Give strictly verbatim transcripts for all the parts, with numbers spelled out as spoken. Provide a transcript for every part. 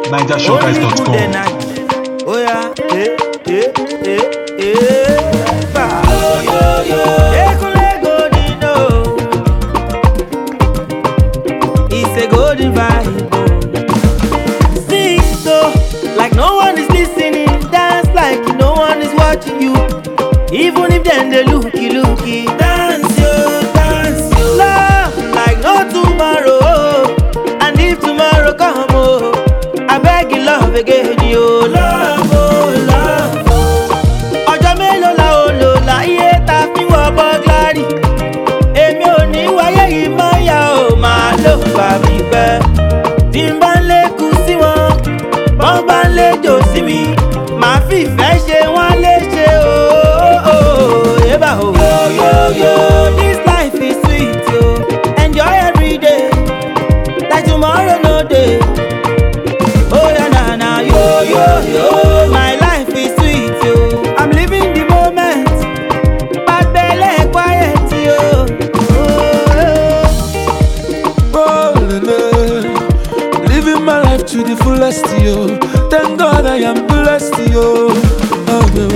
Naija Showguys dot com. Oh yeah, eh, eh, eh, eh, bah. Yo, yo, yo. Ekule golden, oh. It's a golden vibe, oh. Sing so like no one is listening, dance like no one is watching you. Even if then they looky looky, dance yo, dance yo. Love like no tomorrow, and if tomorrow come, oh, I beg you love again, yo. Love, oh, love, oh. Ọjọ́ mélòó la ó lò láyé ta fi wọ bọ́gláàrì. Èmi ò ní wáyé yìí mọ́ ya ò máa lò bá mi pẹ́. Tí n bá ń lékun sí wọn, wọ́n bá ń léjò sí mi, màá fìfẹ́ ṣe wọ́n léṣe o. Eba o. Yo, yo, yo, this life is sweet, yo. Enjoy every day, like tomorrow no day. Oh yeah, na na, yo, yo, yo. My life is sweet, yo. I'm living the moment, bad belly quiet, yo. Oh, oh lele. Living my life to the fullest, yo. Thank God I am blessed, yo. Oh, yo.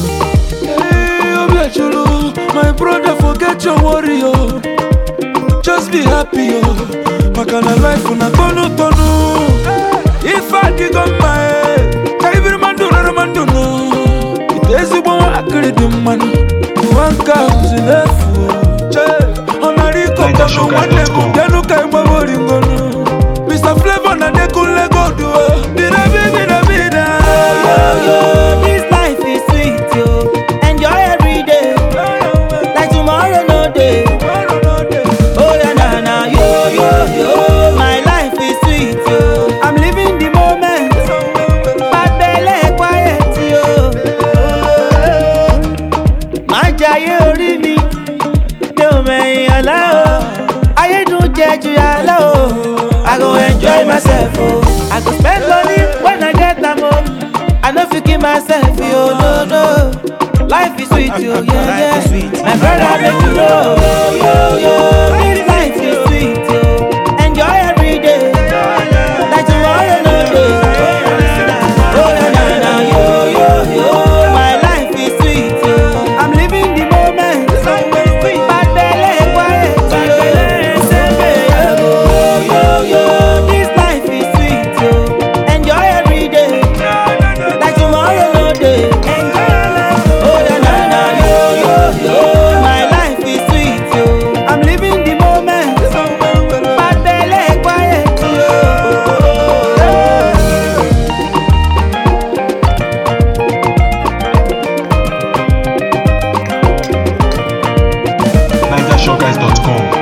My brother, forget your worry, yo. Just be happy, yo. Makana life una tonu tonu. If I dig on my head, every man do no man do no. It is the one I create the money. One comes in the food. Che, onari koko no one dem. Denu kai mabori ngono. Mister Flavor na de kule go do. Bida bida bida. yo, yo, this life is sweet, yo. Enjoy every day, like tomorrow no day. Oh yeah, na na, yo, yo, yo. My life is sweet, yo. I'm living the moment, bad belly quiet, yo. Má jayé orí mi, mi ò mẹ̀yìn ọ̀la o. Ayé dùn jẹ ju yàrá o. I go enjoy myself, oh. I go spend money when I get am, oh. I no fit kill myself, yo, no, no. Life is sweet, yo, yeah, yeah. My brother, make you know, yo, yo, this life is sweet, yo. Enjoy every day, like tomorrow no day. Oh yeah, na na, yo, yo, yo. My life is sweet, yo. I'm living the moment, bad belly quiet, yo. Yo, yo, this life is sweet, yo. Enjoy every day, like tomorrow no day. Oh yeah, na na, yo, yo, yo. My life is sweet, yo. I'm living the moment, bad belly quiet, yo. Naija Showguys dot com.